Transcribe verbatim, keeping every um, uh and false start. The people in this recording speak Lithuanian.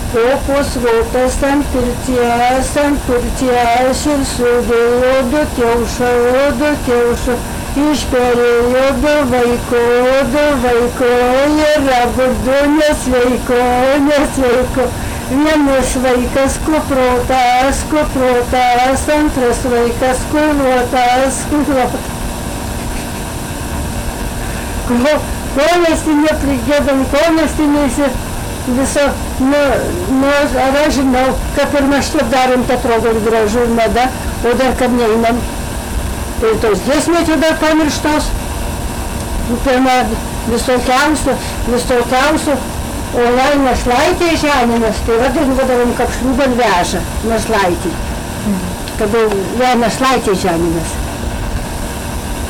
Kopos votas ant pirties, ant pirties ir sudėjo du kiaušą, du kiaušą. Išperėjo du vaiko, du vaiko ir abu du nesveiko, nesveiko. Vienas vaikas kuprotas, kuprotas, antras vaikas kuruotas, kuruotas. Ko, ko mes tai neprigėdam, ko mes tai neįsi viso, nu, nu, ar aš žinau, kad ir mes taip darom, tai atrodo ir gražu ir mada, o dar kad neinam. Tai tos giesmės jau dar pamirštos, pirma visokiausių, visokiausių, o lai našlaitė ženimas, tai vadindavom, kaip šliūban veža našlaitį, kada ją našlaitė ženimas.